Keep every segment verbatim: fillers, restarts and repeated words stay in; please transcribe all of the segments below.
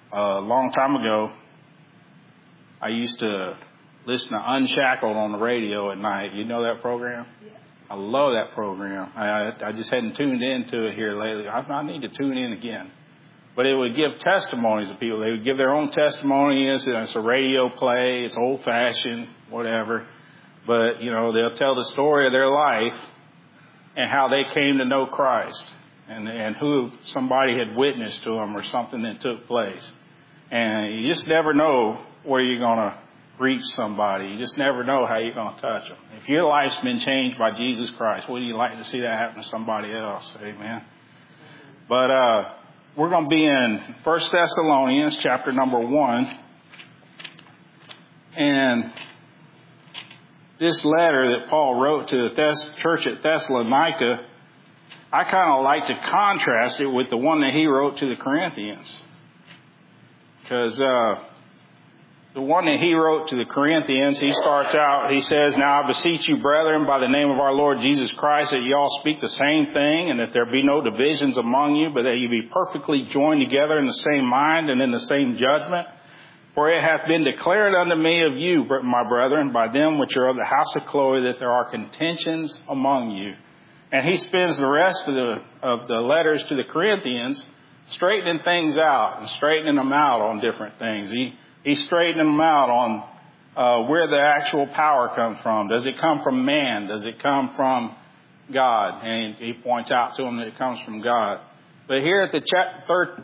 a long time ago, I used to listen to Unshackled on the radio at night. You know that program? Yeah. I love that program. I, I just hadn't tuned into it here lately. I, I need to tune in again. But it would give testimonies of people. They would give their own testimonies. It's a radio play. It's old-fashioned, whatever. But, you know, they'll tell the story of their life and how they came to know Christ and, and who somebody had witnessed to them or something that took place. And you just never know where you're going to reach somebody. You just never know how you're going to touch them. If your life's been changed by Jesus Christ, wouldn't you like to see that happen to somebody else? Amen. But uh, we're going to be in First Thessalonians chapter number one. And this letter that Paul wrote to the Thess- church at Thessalonica, I kind of like to contrast it with the one that he wrote to the Corinthians. Because uh, the one that he wrote to the Corinthians, he starts out, he says, "Now I beseech you, brethren, by the name of our Lord Jesus Christ, that ye all speak the same thing, and that there be no divisions among you, but that ye be perfectly joined together in the same mind and in the same judgment. For it hath been declared unto me of you, my brethren, by them which are of the house of Chloe, that there are contentions among you." And he spends the rest of the of the letters to the Corinthians straightening things out and straightening them out on different things. He he's straightening them out on uh, where the actual power comes from. Does it come from man? Does it come from God? And he, he points out to them that it comes from God. But here at the chapter third,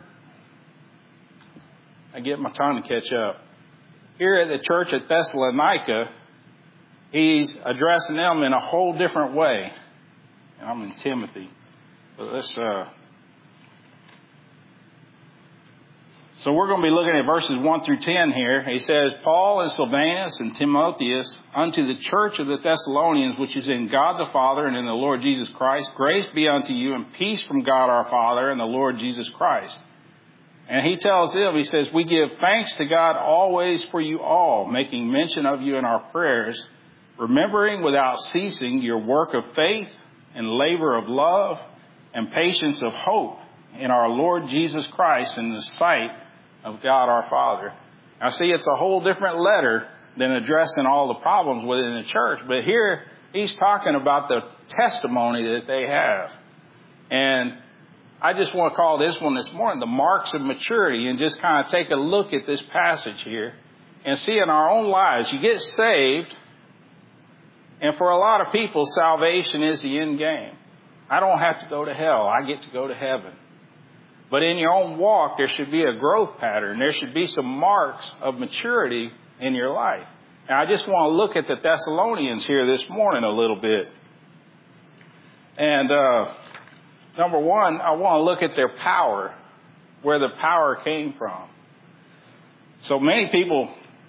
I get my tongue to catch up. Here at the church at Thessalonica, he's addressing them in a whole different way. And I'm in Timothy. But let's, uh, so we're going to be looking at verses one through ten here. He says, "Paul and Silvanus and Timotheus unto the church of the Thessalonians, which is in God the Father and in the Lord Jesus Christ, grace be unto you and peace from God our Father and the Lord Jesus Christ." And he tells them, he says, "We give thanks to God always for you all, making mention of you in our prayers, remembering without ceasing your work of faith and labor of love and patience of hope in our Lord Jesus Christ in the sight of God our Father." Now see, it's a whole different letter than addressing all the problems within the church. But here he's talking about the testimony that they have. And I just want to call this one this morning the marks of maturity, and just kind of take a look at this passage here and see in our own lives. You get saved, and for a lot of people, salvation is the end game. I don't have to go to hell. I get to go to heaven. But in your own walk, there should be a growth pattern. There should be some marks of maturity in your life. And I just want to look at the Thessalonians here this morning a little bit. And uh, number one, I want to look at their power, where the power came from. So many people,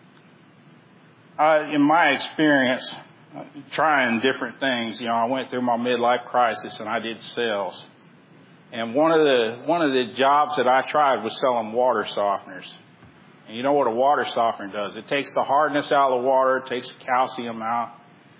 uh, in my experience, trying different things. You know, I went through my midlife crisis and I did sales. And one of the one of the jobs that I tried was selling water softeners. And you know what a water softener does? It takes the hardness out of the water, it takes the calcium out.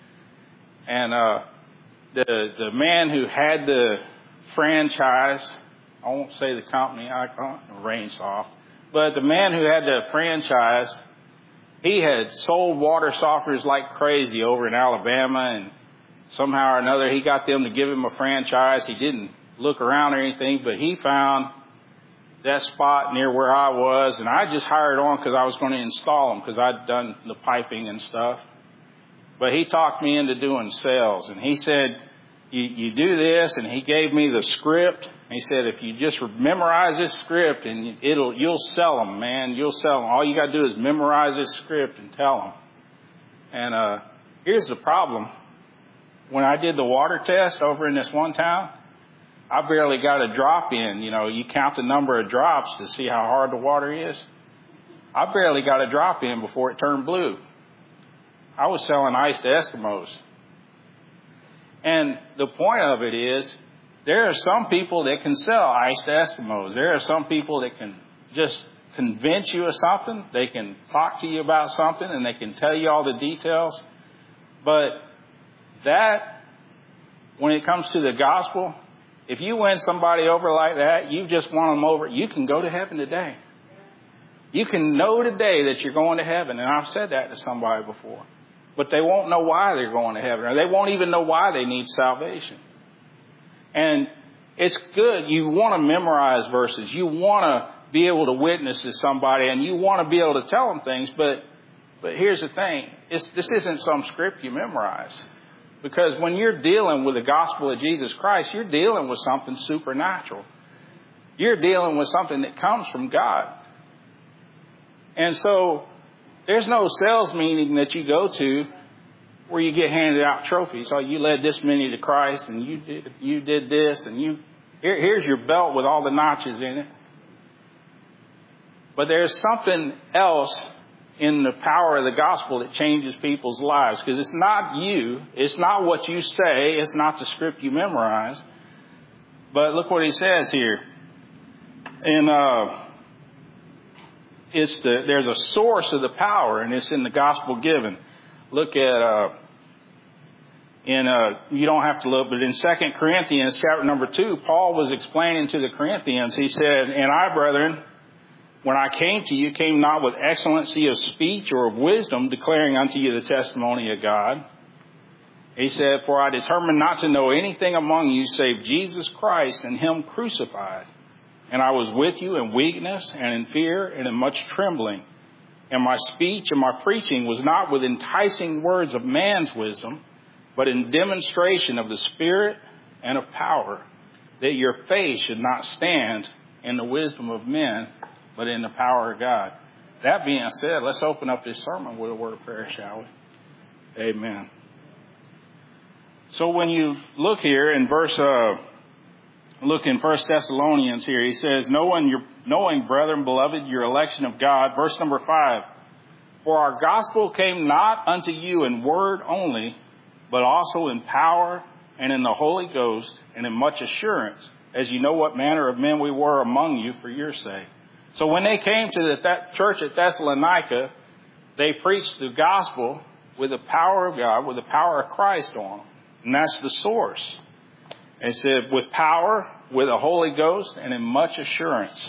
And uh, the the man who had the franchise, I won't say the company, I can't, Rainsoft, but the man who had the franchise, he had sold water softeners like crazy over in Alabama, and somehow or another he got them to give him a franchise. He didn't look around or anything, but he found that spot near where I was, and I just hired on because I was going to install them because I'd done the piping and stuff. But he talked me into doing sales, and he said, you, you do this, and he gave me the script. He said, if you just memorize this script, and it'll you'll sell them, man. You'll sell them. All you got to do is memorize this script and tell them. And uh, here's the problem. When I did the water test over in this one town, I barely got a drop in. You know, you count the number of drops to see how hard the water is. I barely got a drop in before it turned blue. I was selling ice to Eskimos. And the point of it is, there are some people that can sell ice to Eskimos. There are some people that can just convince you of something. They can talk to you about something and they can tell you all the details. But that, when it comes to the gospel, if you win somebody over like that, you just won them over, you can go to heaven today. You can know today that you're going to heaven, and I've said that to somebody before. But they won't know why they're going to heaven, or they won't even know why they need salvation. And it's good. You want to memorize verses. You want to be able to witness to somebody, and you want to be able to tell them things. But but here's the thing. It's, this isn't some script you memorize. Because when you're dealing with the gospel of Jesus Christ, you're dealing with something supernatural. You're dealing with something that comes from God. And so there's no sales meeting that you go to where you get handed out trophies. Oh, you led this many to Christ, and you did, you did this, and you here, here's your belt with all the notches in it. But there's something else in the power of the gospel that changes people's lives. Because it's not you. It's not what you say. It's not the script you memorize. But look what he says here. And uh, it's the, there's a source of the power, and it's in the gospel given. Look at, uh, in uh, you don't have to look, but in Second Corinthians chapter number two, Paul was explaining to the Corinthians, he said, and I, brethren, when I came to you, came not with excellency of speech or of wisdom, declaring unto you the testimony of God. He said, for I determined not to know anything among you save Jesus Christ and him crucified. And I was with you in weakness and in fear and in much trembling. And my speech and my preaching was not with enticing words of man's wisdom, but in demonstration of the Spirit and of power, that your faith should not stand in the wisdom of men, but in the power of God. That being said, let's open up this sermon with a word of prayer, shall we? Amen. So when you look here in verse, uh, look in First Thessalonians here, he says, knowing, your, knowing, brethren, beloved, your election of God. Verse number five, for our gospel came not unto you in word only, but also in power and in the Holy Ghost and in much assurance, as you know what manner of men we were among you for your sake. So when they came to the th- church at Thessalonica, they preached the gospel with the power of God, with the power of Christ on them. And that's the source. It said with power, with the Holy Ghost, and in much assurance.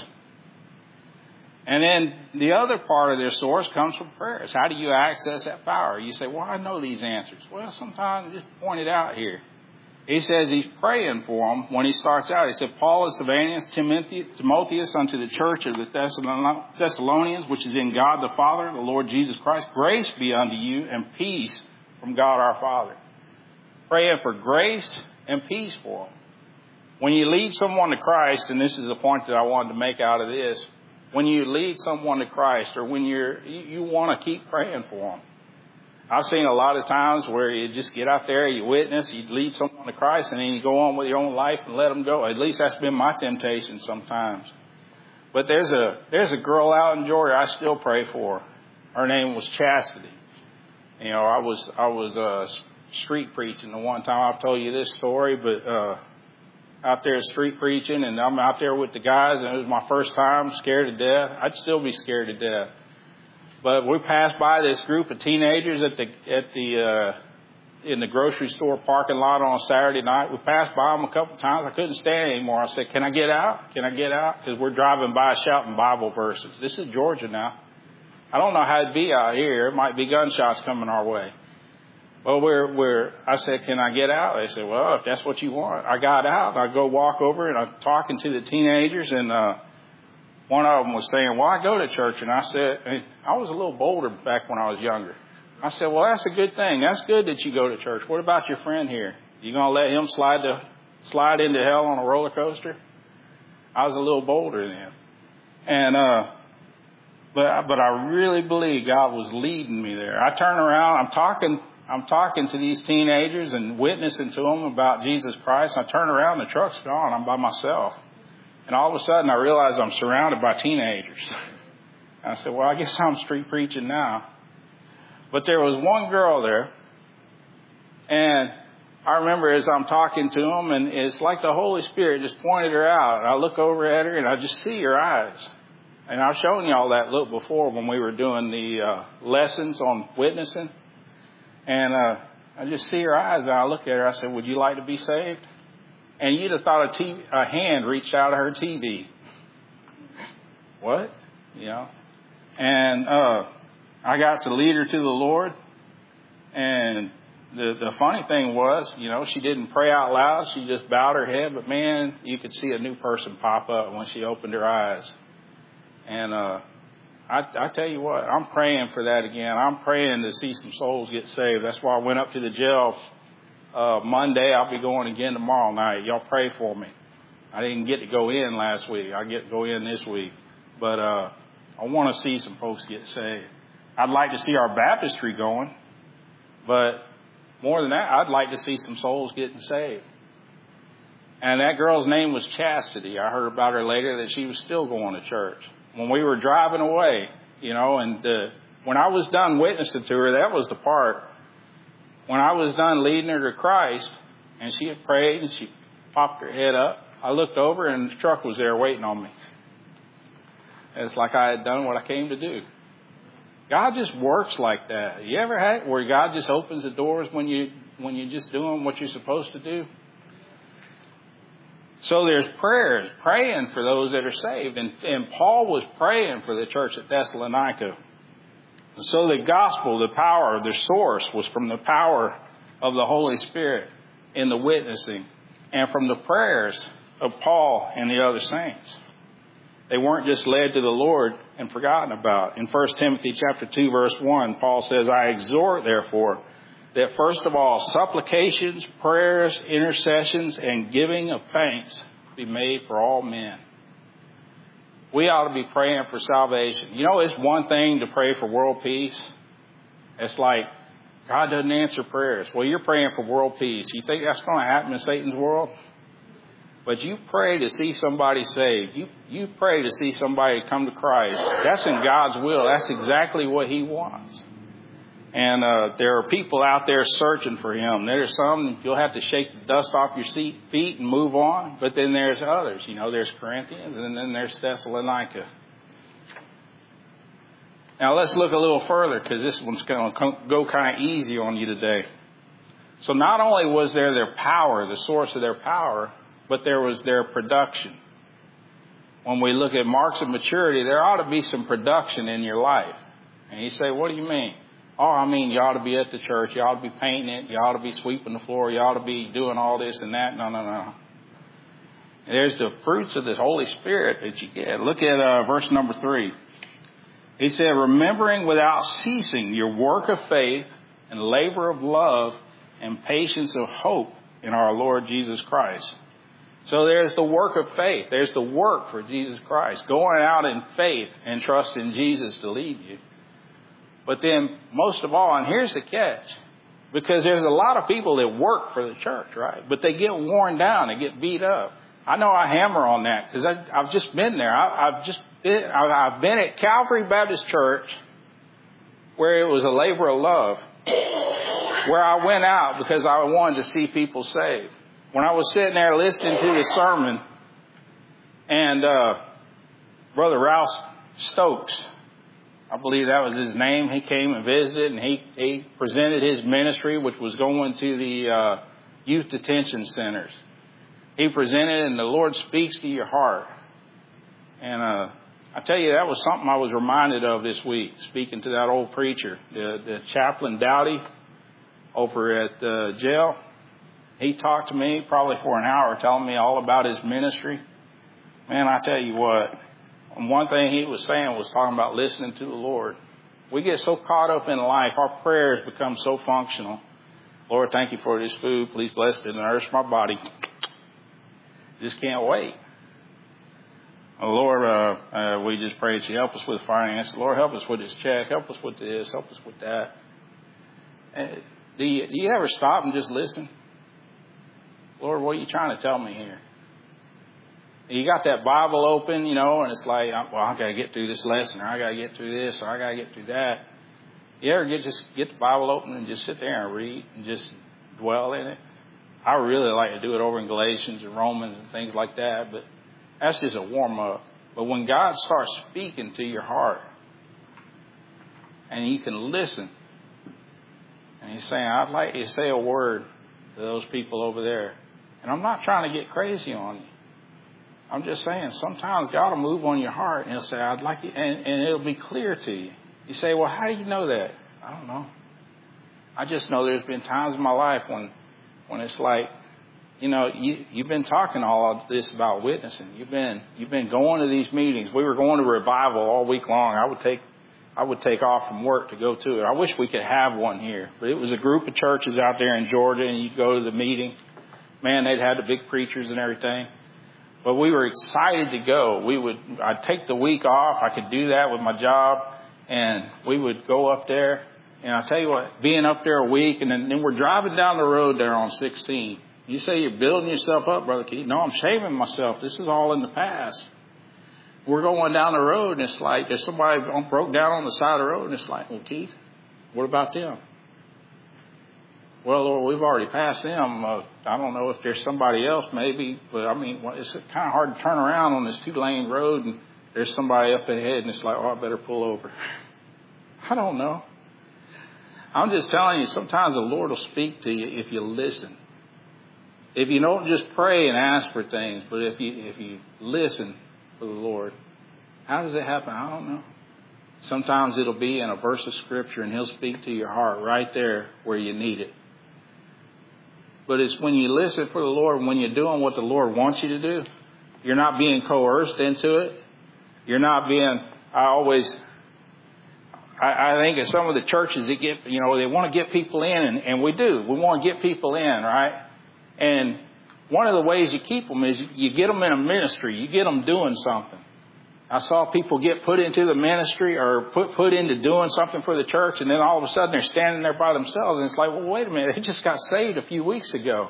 And then the other part of their source comes from prayers. How do you access that power? You say, well, I know these answers. Well, sometimes just point it out here. He says he's praying for them when he starts out. He said, Paul and Silvanus, Timotheus, unto the church of the Thessalonians, which is in God the Father, the Lord Jesus Christ, grace be unto you and peace from God our Father. Praying for grace and peace for them. When you lead someone to Christ, and this is a point that I wanted to make out of this, when you lead someone to Christ, or when you're, you, you want to keep praying for them. I've seen a lot of times where you just get out there, you witness, you lead someone to Christ, and then you go on with your own life and let them go. At least that's been my temptation sometimes. But there's a there's a girl out in Georgia I still pray for. Her name was Chastity. You know, I was I was uh, street preaching the one time. I've told you this story, but uh, out there street preaching, and I'm out there with the guys, and it was my first time, scared to death. I'd still be scared to death. But we passed by this group of teenagers at the at the uh, in the grocery store parking lot on a Saturday night. We passed by them a couple of times. I couldn't stand anymore. I said, "Can I get out? Can I get out?" Because we're driving by shouting Bible verses. This is Georgia now. I don't know how it'd be out here. It might be gunshots coming our way. Well, we're we're. I said, "Can I get out?" They said, "Well, if that's what you want." I got out. I go walk over, and I'm talking to the teenagers, and uh, one of them was saying, well, I go to church. And I said, I was a little bolder back when I was younger. I said, well, that's a good thing. That's good that you go to church. What about your friend here? You going to let him slide to, slide into hell on a roller coaster? I was a little bolder then. And, uh, but, but I really believe God was leading me there. I turn around, I'm talking, I'm talking to these teenagers and witnessing to them about Jesus Christ. I turn around, the truck's gone. I'm by myself. And all of a sudden, I realized I'm surrounded by teenagers. And I said, well, I guess I'm street preaching now. But there was one girl there. And I remember as I'm talking to them, and it's like the Holy Spirit just pointed her out. And I look over at her, and I just see her eyes. And I've shown you all that look before when we were doing the uh, lessons on witnessing. And uh, I just see her eyes, and I look at her. I said, would you like to be saved? And you'd have thought a, T V, a hand reached out of her T V. What? You know? And uh, I got to lead her to the Lord. And the the funny thing was, you know, she didn't pray out loud. She just bowed her head. But, man, you could see a new person pop up when she opened her eyes. And uh, I, I tell you what, I'm praying for that again. I'm praying to see some souls get saved. That's why I went up to the jail uh, Monday. I'll be going again tomorrow night. Y'all pray for me. I didn't get to go in last week. I get to go in this week. But uh, I want to see some folks get saved. I'd like to see our baptistry going. But more than that, I'd like to see some souls getting saved. And that girl's name was Chastity. I heard about her later that she was still going to church. When we were driving away, you know, and uh, when I was done witnessing to her, that was the part. When I was done leading her to Christ, and she had prayed and she popped her head up, I looked over and the truck was there waiting on me. It's like I had done what I came to do. God just works like that. You ever had where God just opens the doors when you when you're just doing what you're supposed to do? So there's prayers, praying for those that are saved. And, and Paul was praying for the church at Thessalonica. So the gospel, the power, the source was from the power of the Holy Spirit in the witnessing and from the prayers of Paul and the other saints. They weren't just led to the Lord and forgotten about. In First Timothy chapter two, verse one, Paul says, I exhort, therefore, that first of all, supplications, prayers, intercessions, and giving of thanks be made for all men. We ought to be praying for salvation. You know, it's one thing to pray for world peace. It's like, God doesn't answer prayers. Well, you're praying for world peace. You think that's going to happen in Satan's world? But you pray to see somebody saved. You, you pray to see somebody come to Christ. That's in God's will. That's exactly what He wants. And uh, there are people out there searching for Him. There's some, you'll have to shake the dust off your seat, feet and move on. But then there's others. You know, there's Corinthians and then there's Thessalonica. Now let's look a little further because this one's going to go kind of easy on you today. So not only was there their power, the source of their power, but there was their production. When we look at marks of maturity, there ought to be some production in your life. And you say, what do you mean? Oh, I mean, you ought to be at the church. You ought to be painting it. You ought to be sweeping the floor. You ought to be doing all this and that. No, no, no. There's the fruits of the Holy Spirit that you get. Look at uh, verse number three. He said, remembering without ceasing your work of faith and labor of love and patience of hope in our Lord Jesus Christ. So there's the work of faith. There's the work for Jesus Christ. Going out in faith and trusting Jesus to lead you. But then, most of all, and here's the catch, because there's a lot of people that work for the church, right? But they get worn down, they get beat up. I know I hammer on that because I've just been there. I, I've just been, I've been at Calvary Baptist Church where it was a labor of love, where I went out because I wanted to see people saved. When I was sitting there listening to the sermon, and uh, Brother Ralph Stokes, I believe that was his name. He came and visited, and he, he presented his ministry, which was going to the uh, youth detention centers. He presented, and the Lord speaks to your heart. And uh, I tell you, that was something I was reminded of this week, speaking to that old preacher, the, the chaplain Dowdy over at uh, jail. He talked to me probably for an hour, telling me all about his ministry. Man, I tell you what. And one thing he was saying was talking about listening to the Lord. We get so caught up in life, our prayers become so functional. Lord, thank you for this food. Please bless it and nourish my body. Just can't wait. Oh, Lord, uh, uh, we just pray that you help us with finance. Lord, help us with this check. Help us with this. Help us with that. Uh, do you, do you ever stop and just listen? Lord, what are you trying to tell me here? You got that Bible open, you know, and it's like, well, I got to get through this lesson, or I got to get through this, or I got to get through that. You ever get just get the Bible open and just sit there and read and just dwell in it? I really like to do it over in Galatians and Romans and things like that, but that's just a warm up. But when God starts speaking to your heart, and you can listen, and He's saying, I'd like you to say a word to those people over there. And I'm not trying to get crazy on you. I'm just saying, sometimes God will move on your heart and He'll say, I'd like you, and, and it'll be clear to you. You say, well, how do you know that? I don't know. I just know there's been times in my life when, when it's like, you know, you, you've been talking all of this about witnessing. You've been, you've been going to these meetings. We were going to revival all week long. I would take, I would take off from work to go to it. I wish we could have one here, but it was a group of churches out there in Georgia, and you'd go to the meeting. Man, they'd had the big preachers and everything. But we were excited to go. We would, I'd take the week off. I could do that with my job, and we would go up there. And I'll tell you what, being up there a week, and then, then we're driving down the road there on sixteen. You say you're building yourself up, Brother Keith. No, I'm shaving myself. This is all in the past. We're going down the road, and it's like there's somebody broke down on the side of the road, and it's like, well, Keith, what about them? Well, Lord, we've already passed them. Uh, I don't know if there's somebody else maybe, but I mean, it's kind of hard to turn around on this two-lane road, and there's somebody up ahead, and it's like, oh, I better pull over. I don't know. I'm just telling you, sometimes the Lord will speak to you if you listen. If you don't just pray and ask for things, but if you if you listen for the Lord, how does it happen? I don't know. Sometimes it'll be in a verse of Scripture, and He'll speak to your heart right there where you need it. But it's when you listen for the Lord, when you're doing what the Lord wants you to do, you're not being coerced into it. You're not being, I always, I, I think of some of the churches that get, you know, they want to get people in, and, and we do. We want to get people in, right? And one of the ways you keep them is you get them in a ministry. You get them doing something. I saw people get put into the ministry or put put into doing something for the church, and then all of a sudden they're standing there by themselves, and it's like, well, wait a minute, they just got saved a few weeks ago.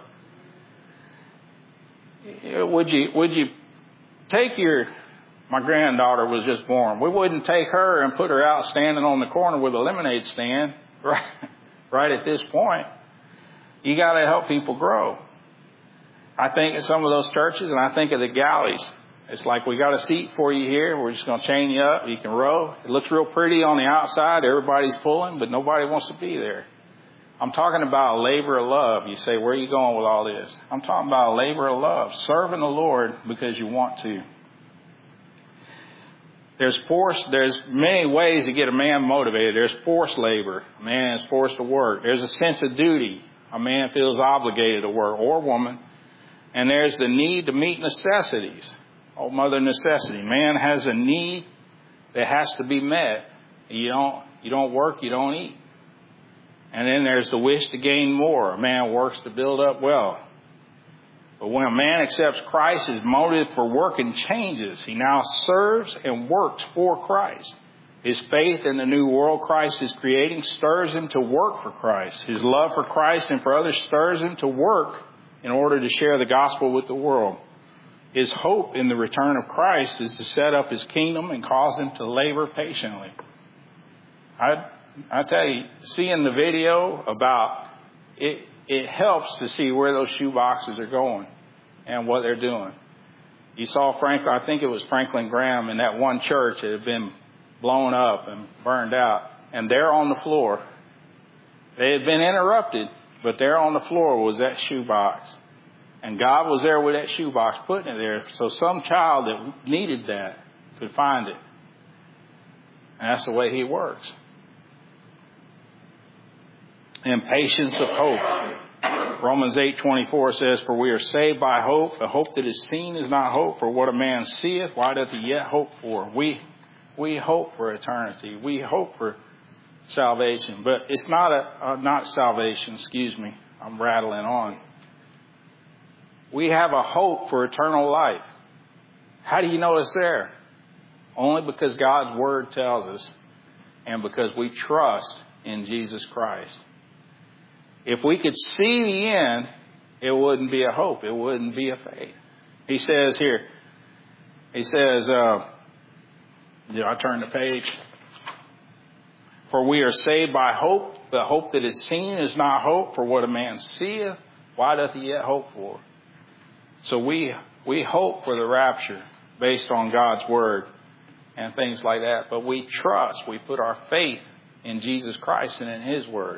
Would you would you take your, my granddaughter was just born. We wouldn't take her and put her out standing on the corner with a lemonade stand right, right at this point. You got to help people grow. I think of some of those churches, and I think of the galleys. It's like, we got a seat for you here. We're just going to chain you up. You can row. It looks real pretty on the outside. Everybody's pulling, but nobody wants to be there. I'm talking about a labor of love. You say, where are you going with all this? I'm talking about a labor of love, serving the Lord because you want to. There's force. There's many ways to get a man motivated. There's forced labor. A man is forced to work. There's a sense of duty. A man feels obligated to work, or woman. And there's the need to meet necessities. Oh, mother necessity. Man has a need that has to be met. You don't, you don't work, you don't eat. And then there's the wish to gain more. A man works to build up wealth. But when a man accepts Christ, his motive for working changes. He now serves and works for Christ. His faith in the new world Christ is creating stirs him to work for Christ. His love for Christ and for others stirs him to work in order to share the gospel with the world. His hope in the return of Christ is to set up His kingdom and cause him to labor patiently. I I tell you, seeing the video about it, it helps to see where those shoe boxes are going and what they're doing. You saw Franklin, I think it was Franklin Graham in that one church that had been blown up and burned out, and there on the floor, they had been interrupted, but there on the floor was that shoe box. And God was there with that shoebox, putting it there, so some child that needed that could find it. And that's the way He works. And patience of hope. Romans eight twenty-four says, for we are saved by hope. The hope that is seen is not hope, for what a man seeth, why doth he yet hope for? We, we hope for eternity. We hope for salvation. But it's not a, uh, not salvation, excuse me. I'm rattling on. We have a hope for eternal life. How do you know it's there? Only because God's Word tells us, and because we trust in Jesus Christ. If we could see the end, it wouldn't be a hope. It wouldn't be a faith. He says here, he says, uh, did I turn the page? For we are saved by hope. The hope that is seen is not hope. For what a man seeth, why doth he yet hope for? So we we hope for the rapture based on God's Word and things like that. But we trust, we put our faith in Jesus Christ and in His Word.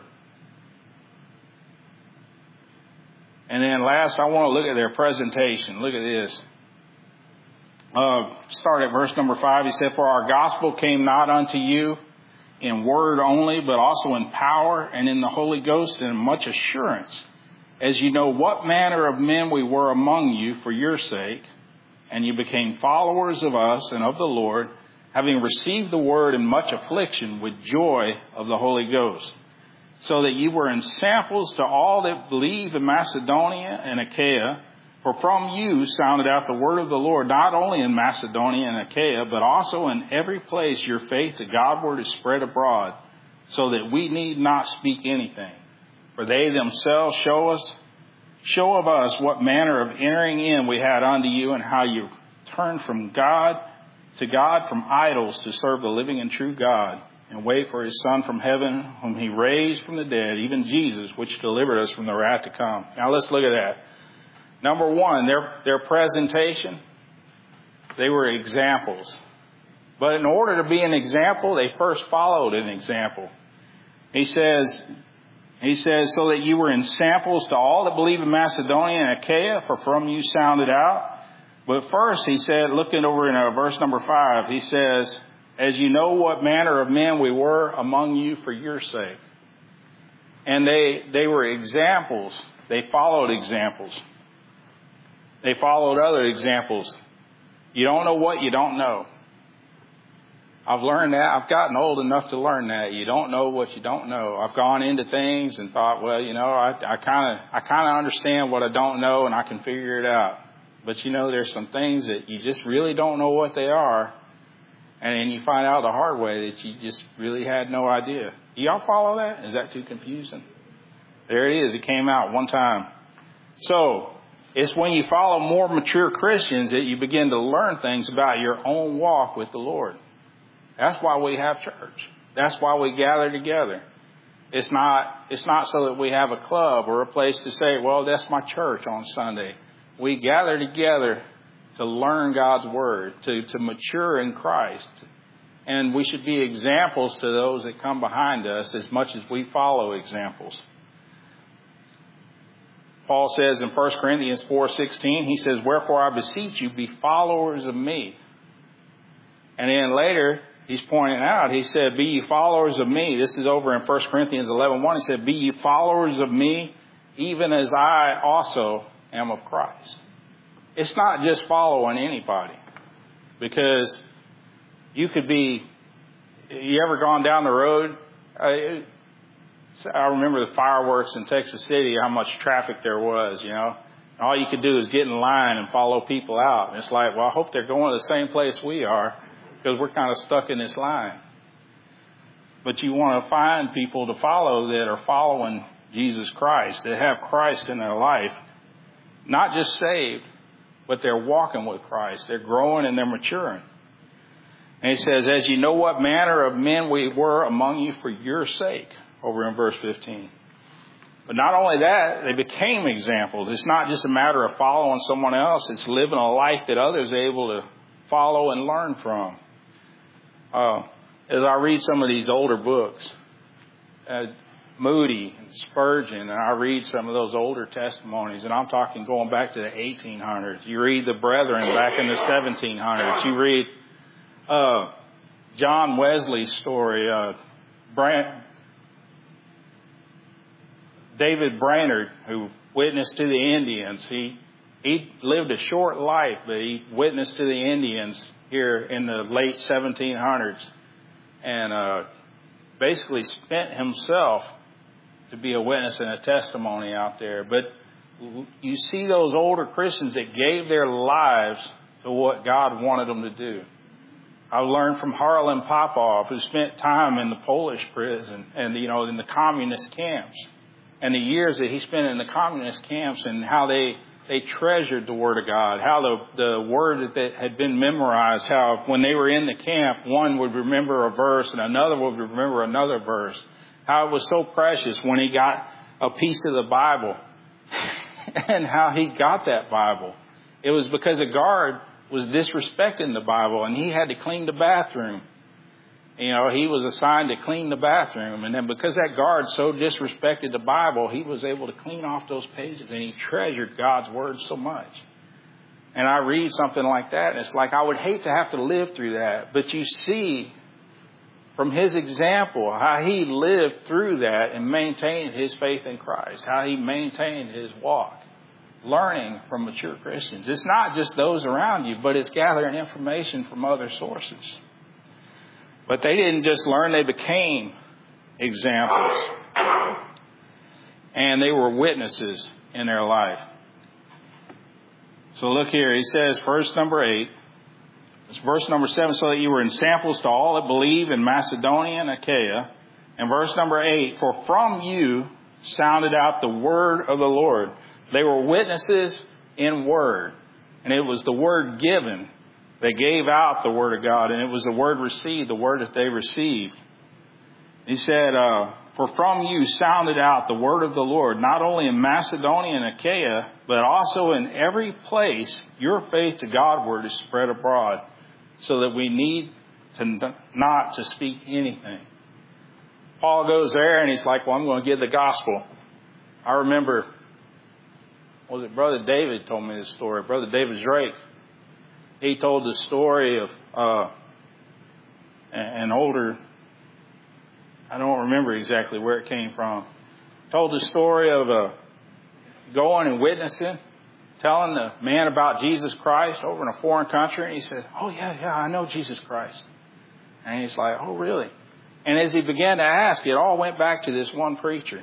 And then last, I want to look at their presentation. Look at this. Uh, start at verse number five. He said, "For our gospel came not unto you in word only, but also in power and in the Holy Ghost and in much assurance, as you know what manner of men we were among you for your sake, and you became followers of us and of the Lord, having received the word in much affliction with joy of the Holy Ghost, so that you were in samples to all that believe in Macedonia and Achaia. For from you sounded out the word of the Lord, not only in Macedonia and Achaia, but also in every place your faith to Godward is spread abroad, so that we need not speak anything. For they themselves show us, show of us what manner of entering in we had unto you, and how you turned from God to God from idols to serve the living and true God, and wait for his Son from heaven, whom he raised from the dead, even Jesus, which delivered us from the wrath to come." Now let's look at that. Number one, their, their presentation, they were examples. But in order to be an example, they first followed an example. He says, he says, so that you were in samples to all that believe in Macedonia and Achaia, for from you sounded out. But first, he said, looking over in uh, verse number five, he says, as you know what manner of men we were among you for your sake. And they, they were examples. They followed examples. They followed other examples. You don't know what you don't know. I've learned that. I've gotten old enough to learn that. You don't know what you don't know. I've gone into things and thought, well, you know, I kind of I kind of understand what I don't know and I can figure it out. But, you know, there's some things that you just really don't know what they are. And then you find out the hard way that you just really had no idea. Do y'all follow that? Is that too confusing? There it is. It came out one time. So it's when you follow more mature Christians that you begin to learn things about your own walk with the Lord. That's why we have church. That's why we gather together. It's not, it's not so that we have a club or a place to say, well, that's my church on Sunday. We gather together to learn God's word, to, to mature in Christ. And we should be examples to those that come behind us as much as we follow examples. Paul says in First Corinthians four sixteen, he says, "Wherefore I beseech you, be followers of me." And then later, he's pointing out, he said, "Be ye followers of me." This is over in First Corinthians eleven one. He said, "Be ye followers of me, even as I also am of Christ." It's not just following anybody. Because you could be, you ever gone down the road? Uh, I remember the fireworks in Texas City, how much traffic there was, you know. All you could do is get in line and follow people out. And it's like, well, I hope they're going to the same place we are, because we're kind of stuck in this line. But you want to find people to follow that are following Jesus Christ, that have Christ in their life. Not just saved, but they're walking with Christ. They're growing and they're maturing. And he says, as you know what manner of men we were among you for your sake, over in verse fifteen. But not only that, they became examples. It's not just a matter of following someone else. It's living a life that others are able to follow and learn from. Uh, as I read some of these older books, uh, Moody and Spurgeon, and I read some of those older testimonies, and I'm talking going back to the eighteen hundreds. You read the Brethren back in the seventeen hundreds. You read uh, John Wesley's story, uh, Brand, David Brainerd, who witnessed to the Indians. He he lived a short life, but he witnessed to the Indians here in the late seventeen hundreds, and uh, basically spent himself to be a witness and a testimony out there. But you see those older Christians that gave their lives to what God wanted them to do. I learned from Harlan Popov, who spent time in the Polish prison and, you know, in the communist camps, and the years that he spent in the communist camps, and how they, they treasured the Word of God, how the, the Word that, that had been memorized, how when they were in the camp, one would remember a verse and another would remember another verse. How it was so precious when he got a piece of the Bible and how he got that Bible. It was because a guard was disrespecting the Bible and he had to clean the bathroom. You know, he was assigned to clean the bathroom. And then because that guard so disrespected the Bible, he was able to clean off those pages, and he treasured God's Word so much. And I read something like that, and it's like I would hate to have to live through that. But you see from his example how he lived through that and maintained his faith in Christ, how he maintained his walk, learning from mature Christians. It's not just those around you, but it's gathering information from other sources. But they didn't just learn, they became examples. And they were witnesses in their life. So look here, he says, verse number eight, it's verse number seven, so that you were in samples to all that believe in Macedonia and Achaia. And verse number eight, for from you sounded out the word of the Lord. They were witnesses in word. And it was the word given. They gave out the word of God. And it was the word received, the word that they received. He said, uh, for from you sounded out the word of the Lord, not only in Macedonia and Achaia, but also in every place your faith to Godward is spread abroad, so that we need to not to speak anything. Paul goes there and he's like, well, I'm going to give the gospel. I remember, was it Brother David told me this story, Brother David Drake. He told the story of uh, an older, I don't remember exactly where it came from. Told the story of uh, going and witnessing, telling the man about Jesus Christ over in a foreign country. And he said, oh, yeah, yeah, I know Jesus Christ. And he's like, oh, really? And as he began to ask, it all went back to this one preacher.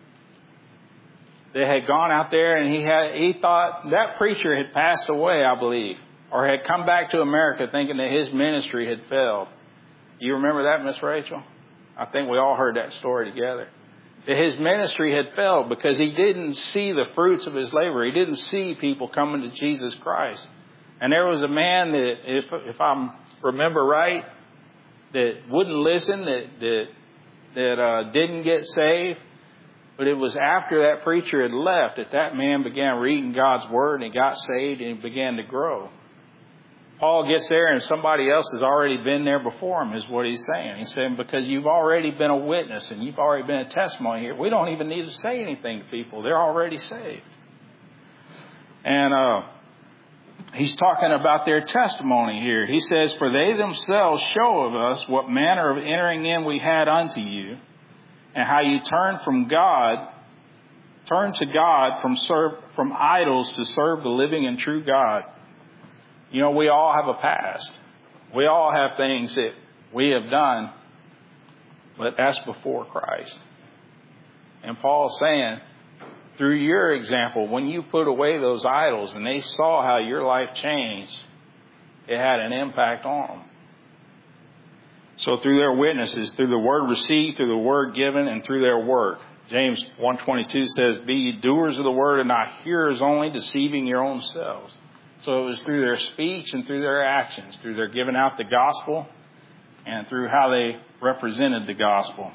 They had gone out there and he had, he thought that preacher had passed away, I believe, or had come back to America thinking that his ministry had failed. You remember that, Miss Rachel? I think we all heard that story together. That his ministry had failed because he didn't see the fruits of his labor. He didn't see people coming to Jesus Christ. And there was a man that, if if I remember right, that wouldn't listen, that that that uh, didn't get saved. But it was after that preacher had left that that man began reading God's word and he got saved and he began to grow. Paul gets there and somebody else has already been there before him, is what he's saying. He's saying, because you've already been a witness and you've already been a testimony here, we don't even need to say anything to people. They're already saved. And uh, he's talking about their testimony here. He says, for they themselves show of us what manner of entering in we had unto you, and how you turned from God, turned to God from serve, from idols to serve the living and true God. You know, we all have a past. We all have things that we have done, but that's before Christ. And Paul's saying, through your example, when you put away those idols and they saw how your life changed, it had an impact on them. So through their witnesses, through the word received, through the word given, and through their work. James one twenty-two says, be ye doers of the word and not hearers only, deceiving your own selves. So it was through their speech and through their actions, through their giving out the gospel and through how they represented the gospel.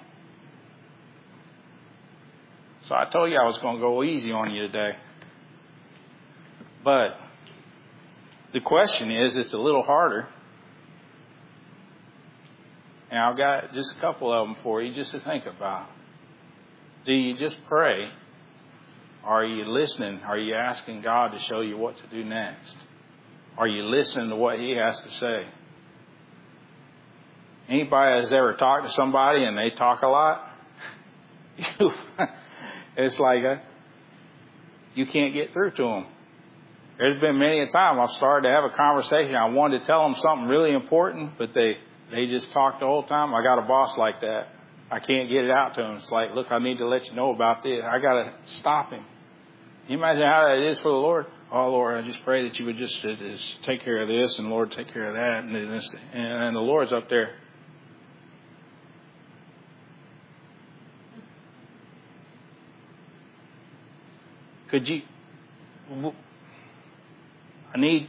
So I told you I was going to go easy on you today. But the question is, it's a little harder. And I've got just a couple of them for you just to think about. Do you just pray? Are you listening? Are you asking God to show you what to do next? Are you listening to what He has to say? Anybody has ever talked to somebody and they talk a lot? It's like a, you can't get through to them. There's been many a time I've started to have a conversation. I wanted to tell them something really important, but they, they just talk the whole time. I got a boss like that. I can't get it out to him. It's like, look, I need to let you know about this. I got to stop him. Can you imagine how that is for the Lord? Oh, Lord, I just pray that you would just, uh, just take care of this, and Lord, take care of that. And, this, and, and the Lord's up there. Could you, I need,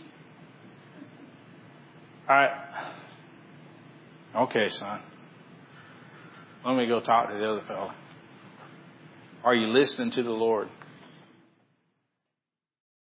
I, okay, son. Let me go talk to the other fellow. Are you listening to the Lord?